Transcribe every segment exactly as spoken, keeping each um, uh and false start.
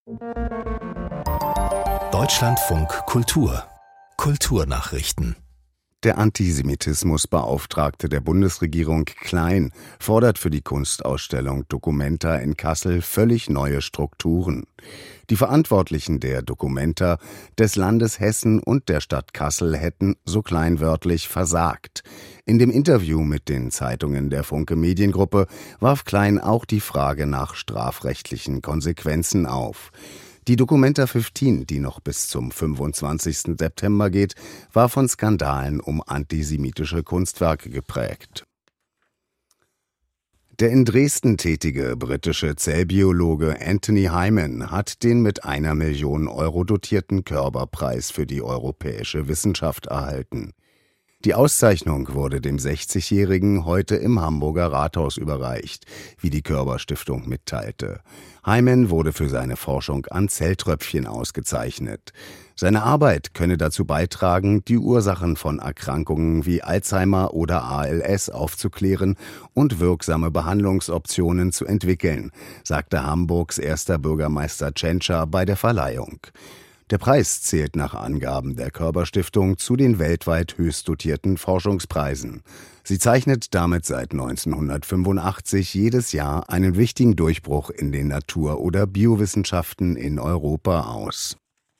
Deutschlandfunk Kultur Kulturnachrichten. Der Antisemitismusbeauftragte der Bundesregierung Klein fordert für die Kunstausstellung Documenta in Kassel völlig neue Strukturen. Die Verantwortlichen der Documenta, des Landes Hessen und der Stadt Kassel hätten, so Klein wörtlich, versagt. In dem Interview mit den Zeitungen der Funke Mediengruppe warf Klein auch die Frage nach strafrechtlichen Konsequenzen auf. Die Documenta fünfzehn, die noch bis zum fünfundzwanzigsten September geht, war von Skandalen um antisemitische Kunstwerke geprägt. Der in Dresden tätige britische Zellbiologe Anthony Hyman hat den mit einer Million Euro dotierten Körber-Preis für die europäische Wissenschaft erhalten. Die Auszeichnung wurde dem sechzigjährigen heute im Hamburger Rathaus überreicht, wie die Körber-Stiftung mitteilte. Hyman wurde für seine Forschung an Zelltröpfchen ausgezeichnet. Seine Arbeit könne dazu beitragen, die Ursachen von Erkrankungen wie Alzheimer oder A L S aufzuklären und wirksame Behandlungsoptionen zu entwickeln, sagte Hamburgs erster Bürgermeister Tschentscher bei der Verleihung. Der Preis zählt nach Angaben der Körber-Stiftung zu den weltweit höchst dotierten Forschungspreisen. Sie zeichnet damit seit neunzehnhundertfünfundachtzig jedes Jahr einen wichtigen Durchbruch in den Natur- oder Biowissenschaften in Europa aus.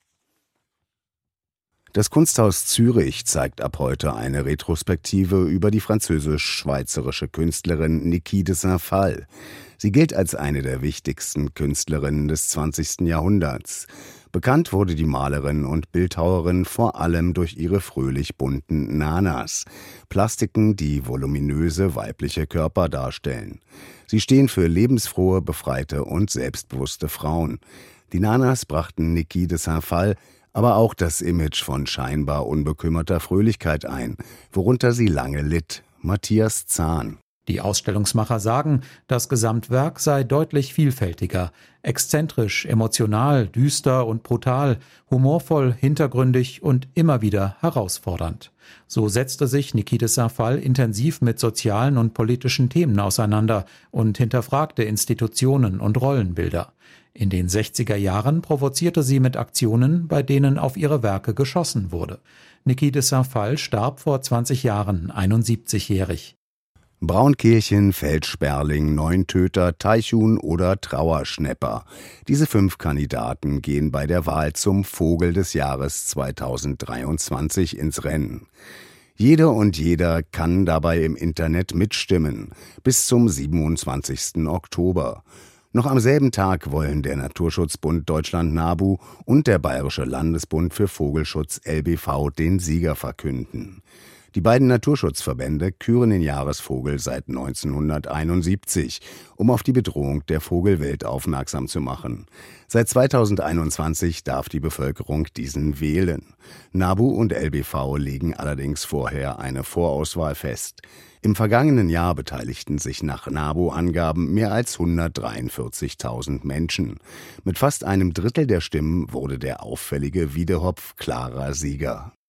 Das Kunsthaus Zürich zeigt ab heute eine Retrospektive über die französisch-schweizerische Künstlerin Niki de Saint-Phalle. Sie gilt als eine der wichtigsten Künstlerinnen des zwanzigsten Jahrhunderts. Bekannt wurde die Malerin und Bildhauerin vor allem durch ihre fröhlich bunten Nanas, Plastiken, die voluminöse weibliche Körper darstellen. Sie stehen für lebensfrohe, befreite und selbstbewusste Frauen. Die Nanas brachten Niki de Saint-Phalle aber auch das Image von scheinbar unbekümmerter Fröhlichkeit ein, worunter sie lange litt. Matthias Zahn. Die Ausstellungsmacher sagen, das Gesamtwerk sei deutlich vielfältiger, exzentrisch, emotional, düster und brutal, humorvoll, hintergründig und immer wieder herausfordernd. So setzte sich Niki de Saint-Phalle intensiv mit sozialen und politischen Themen auseinander und hinterfragte Institutionen und Rollenbilder. In den sechziger Jahren provozierte sie mit Aktionen, bei denen auf ihre Werke geschossen wurde. Niki de Saint-Phalle starb vor zwanzig Jahren, einundsiebzigjährig. Braunkehlchen, Feldsperling, Neuntöter, Teichhuhn oder Trauerschnäpper. Diese fünf Kandidaten gehen bei der Wahl zum Vogel des Jahres zweitausenddreiundzwanzig ins Rennen. Jede und jeder kann dabei im Internet mitstimmen, bis zum siebenundzwanzigsten Oktober. Noch am selben Tag wollen der Naturschutzbund Deutschland NABU und der Bayerische Landesbund für Vogelschutz L B V den Sieger verkünden. Die beiden Naturschutzverbände küren den Jahresvogel seit neunzehnhunderteinundsiebzig, um auf die Bedrohung der Vogelwelt aufmerksam zu machen. Seit zweitausendeinundzwanzig darf die Bevölkerung diesen wählen. NABU und L B V legen allerdings vorher eine Vorauswahl fest. Im vergangenen Jahr beteiligten sich nach NABU-Angaben mehr als hundertdreiundvierzigtausend Menschen. Mit fast einem Drittel der Stimmen wurde der auffällige Wiedehopf klarer Sieger.